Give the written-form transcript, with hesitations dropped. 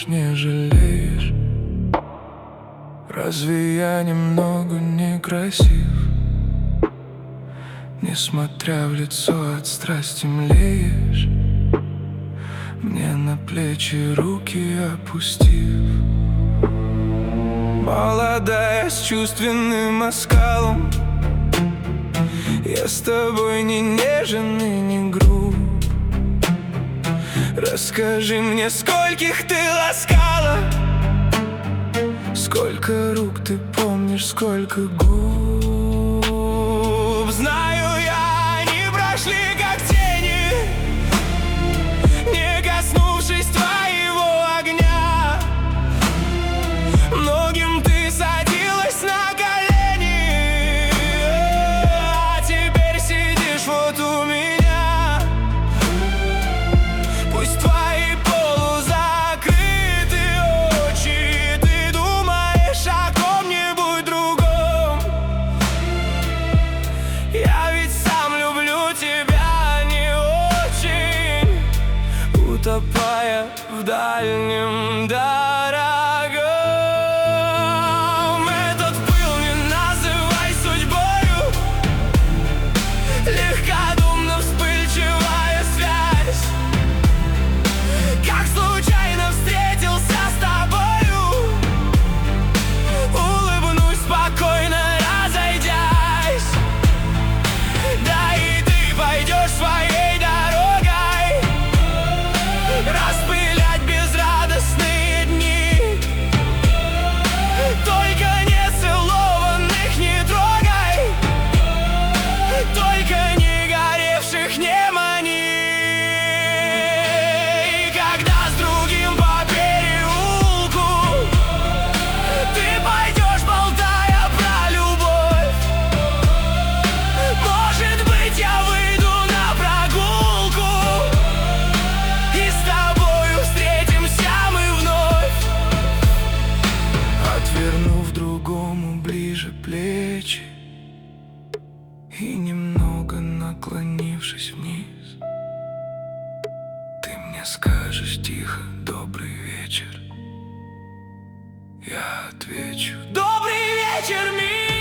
любишь, не жалеешь. Разве я немного некрасив? Несмотря в лицо, от страсти млеешь, мне на плечи руки опустив. Молодая, с чувственным оскалом, я с тобой не нежен и не груб. Расскажи мне, скольких ты ласкала, сколько рук ты помнишь, сколько губ. Знаю я, они прошли как тени, не коснувшись твоего огня. Многим ты садилась на колени, а теперь сидишь вот у меня. Пусть твои полузакрыты очи, ты думаешь о ком-нибудь другом. Я ведь сам люблю тебя не очень, утопая в дальнем дорогом. Этот пыл не называй судьбою, легкодумно вспыльчивая связь. Как случайно встретился с тобою, улыбнусь спокойно, разойдясь. Да и ты пойдешь своей дорогой, распылять безрадостные дни. Только нецелованных не трогай, только не горевших не мани. И когда с другим по переулку ты пойдешь, болтая про любовь, может быть, я выйду на прогулку, и с тобою встретимся мы вновь. Отвернув другому ближе плечи и немного наклонившись вниз, ты мне скажешь тихо: добрый вечер. Я отвечу: добрый вечер, мир.